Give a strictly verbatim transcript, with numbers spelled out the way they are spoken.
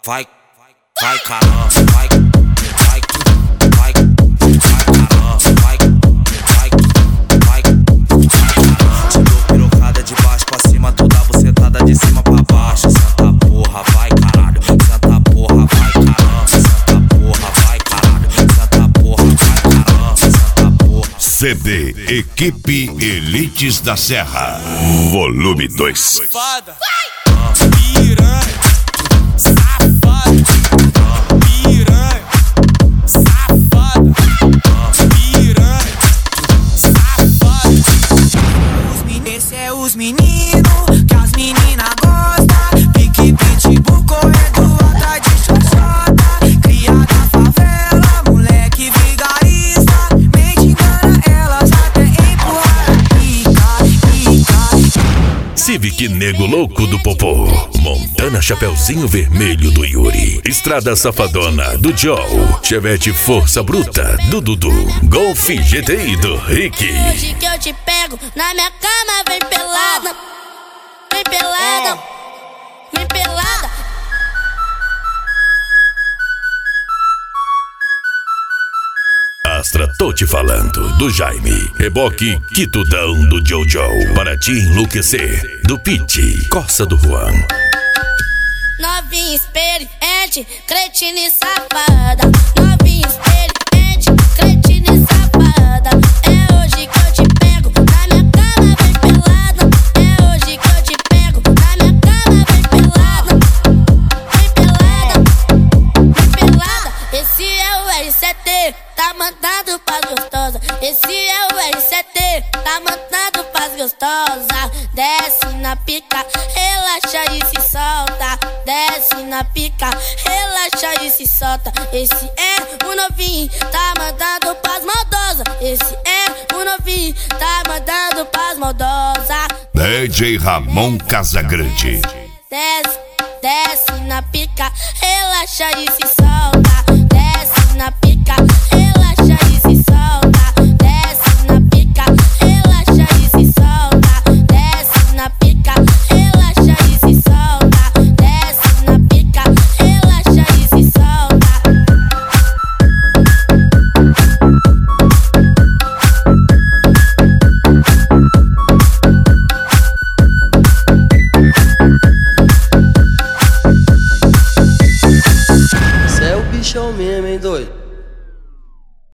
vai, vai caramba, vai, vai, vai, vai caramba, vai, vai, vai, vai caramba. Te dou pirocada de baixo pra cima, toda bucetada de cima pra baixo. Senta porra, vai caralho, senta porra, vai caramba, senta porra, vai caralho, senta porra, vai caramba, senta porra. C D Equipe Elites da Serra, volume dois. Safada, piranha, safada, piranha, safada, piranha, safada. Os meninos, esse é os meninos que as meninas gostam. Pique, pitbull, correndo atrás de xoxota. Cria da favela, moleque vigarista. Mente engana elas até empurrar a pica, pica. Civic Nego Louco do Popô, Montana Chapeuzinho Vermelho do Yuri, Estrada Safadona do Joe, Chevette Força Bruta do Dudu, Golf G T I do Rick. Hoje que eu te pego na minha cama, vem pelada, vem pelada, vem pelada. Astra, tô te falando, do Jaime, Reboque, Quitudão do Jojo, para te enlouquecer, do Pete, Corsa do Juan. Novinha experiente, cretina e safada. Novinha experiente, cretina e safada. É hoje que eu te pego na minha cama, vem pelada. É hoje que eu te pego na minha cama, vem pelada. Vem pelada, vem pelada. Esse é o R sete, tá mandando pras gostosa. Esse é o R sete, tá mandando pras gostosa. Desce na pica, relaxa e se solta. Desce na pica, relaxa e se solta. Esse é o novinho, tá mandando pras maldosas. Esse é o novinho, tá mandando pras maldosas. D J Ramon Casagrande. Desce, desce na pica, relaxa e se solta. Desce na pica,